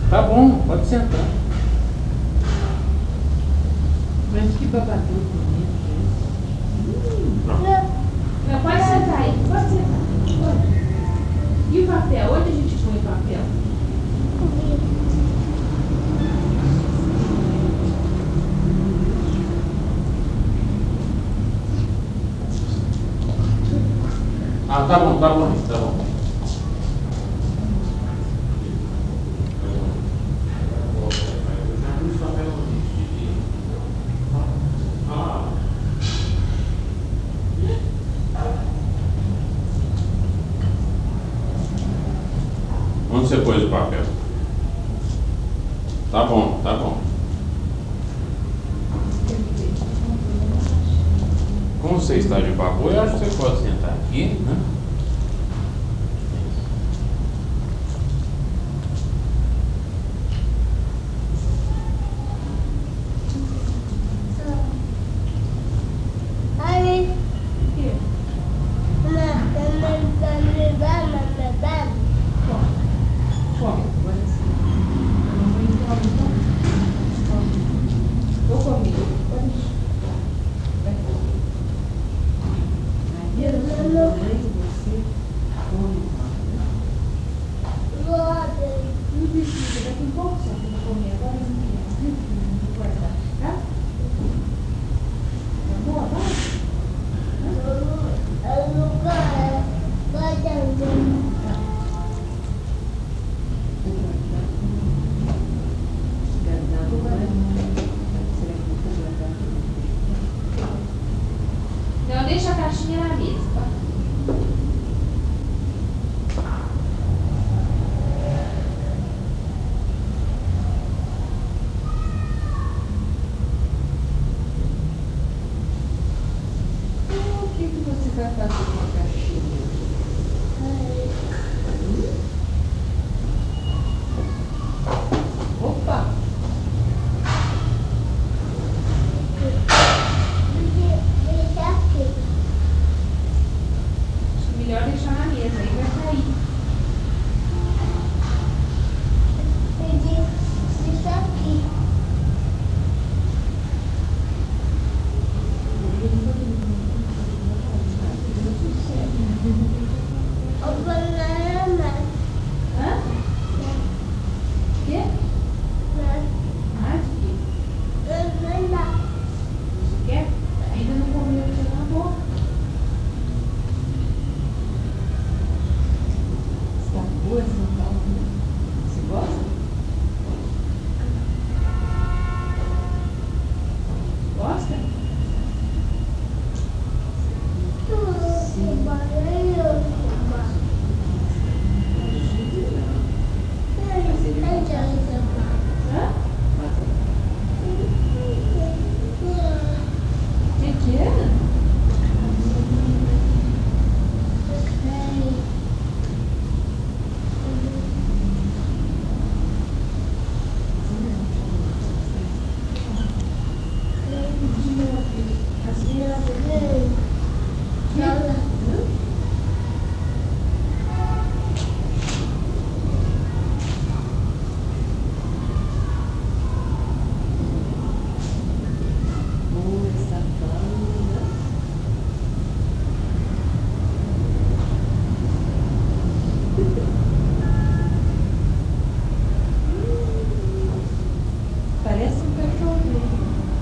Tá bom, pode sentar. Mas que babador bonito esse. Não, pode sentar aí, pode sentar. Pode. E o papel? Onde a gente põe o papel? Ah, tá bom, tá bom, tá bom. Onde você pôs o papel? Tá bom, tá bom. Como você está de papo, eu acho que você pode sentar aqui, né? Come, agora sim. Vou comer. Pode ir. Vai comer. Maria, eu você come. Não precisa, daqui um pouco só que eu vou comer. Agora não quero. Não guardar, tá? Tá boa, vai? Não, deixa a caixinha na mesa, tá? O que você vai fazer com a caixinha? Opa! Acho melhor deixar na mesa, aí vai cair. Hã? O quê? Ah, de quê? Você quer? Ainda não comeu, já na boca. Está boa essa tal, né? Você gosta? Gosta? Hã? O que é? Boa essa banda. Parece um cachorrinho.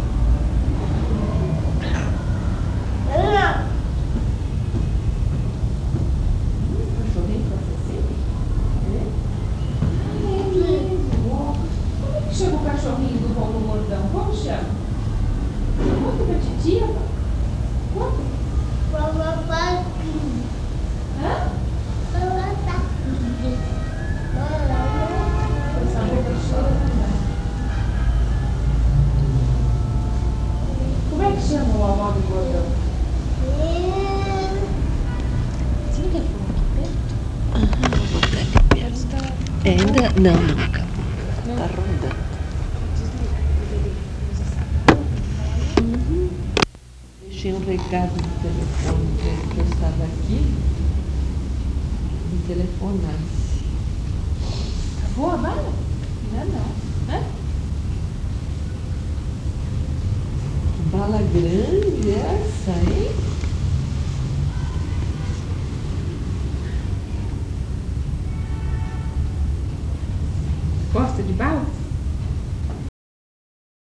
Cachorrinho pra você? É? Ah, é mesmo. Ó. Como que chama o cachorrinho do Paulo Gordão? Como chama? Conta pra titia, pá. Conta. Hã? Essa boca chora também. Como é que chama o avó do Gordão? Você não quer falar aqui perto? Ainda? Não, acabou. Tá rodando. Deixei um recado no telefone que eu estava aqui. Me telefonasse. Acabou a bala? Nada não, né? Bala grande essa, hein? Gosta de bala?